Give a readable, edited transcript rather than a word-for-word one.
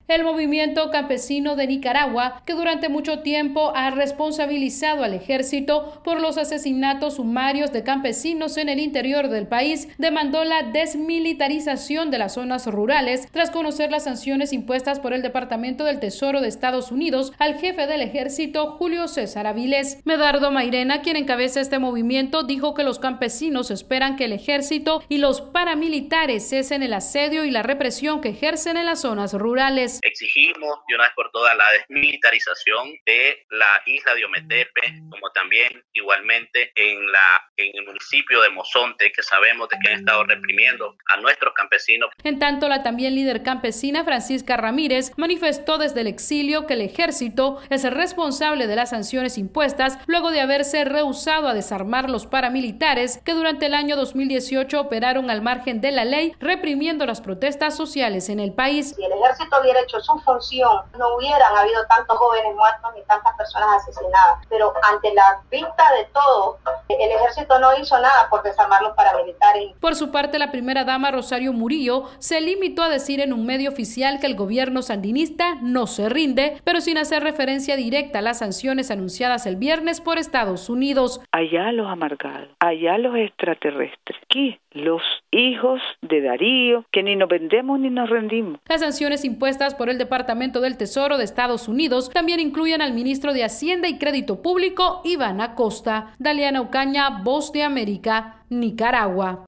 El movimiento campesino de Nicaragua, que durante mucho tiempo ha responsabilizado al ejército por los asesinatos sumarios de campesinos en el interior del país, demandó la desmilitarización de las zonas rurales tras conocer las sanciones impuestas por el Departamento del Tesoro de Estados Unidos al jefe del ejército, Julio César Avilés. Medardo Mairena, quien encabeza este movimiento, dijo que los campesinos esperan que el ejército y los paramilitares cesen el asedio y la represión que ejercen en las zonas rurales. Exigimos de una vez por todas la desmilitarización de la isla de Ometepe, como también igualmente en el municipio de Mozonte, que sabemos de que han estado reprimiendo a nuestros campesinos. En tanto, la también líder campesina Francisca Ramírez manifestó desde el exilio que el ejército es el responsable de las sanciones impuestas luego de haberse rehusado a desarmar los paramilitares que durante el año 2018 operaron al margen de la ley, reprimiendo las protestas sociales en el país. Si el ejército hubiera hecho su función, no hubieran habido tantos jóvenes muertos ni tantas personas asesinadas. Pero ante la vista de todo, el ejército no hizo nada por desarmar los paramilitares. Por su parte, la primera dama Rosario Murillo se limitó a decir en un medio oficial que el gobierno sandinista no se rinde, pero sin hacer referencia directa a las sanciones anunciadas el viernes por Estados Unidos. Allá los amargados, allá los extraterrestres, aquí los hijos de Darío, que ni nos vendemos ni nos rendimos. Las sanciones impuestas por el Departamento del Tesoro de Estados Unidos también incluyen al ministro de Hacienda y Crédito Público, Iván Acosta. Daliana Ocaña, Voz de América, Nicaragua.